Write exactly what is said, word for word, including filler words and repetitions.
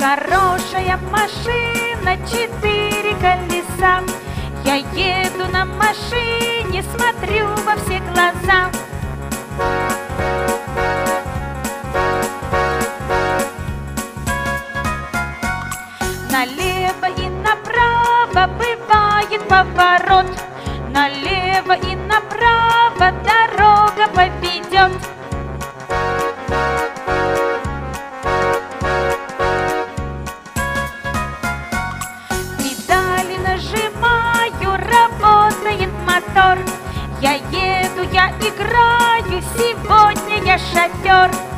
Хорошая машина, четыре колеса. Я еду на машине, смотрю во все глаза. Налево и направо бывает поворот. Налево и направо дорога поведет. Педали нажимаю, работает мотор. Я еду, я играю, сегодня я шофер.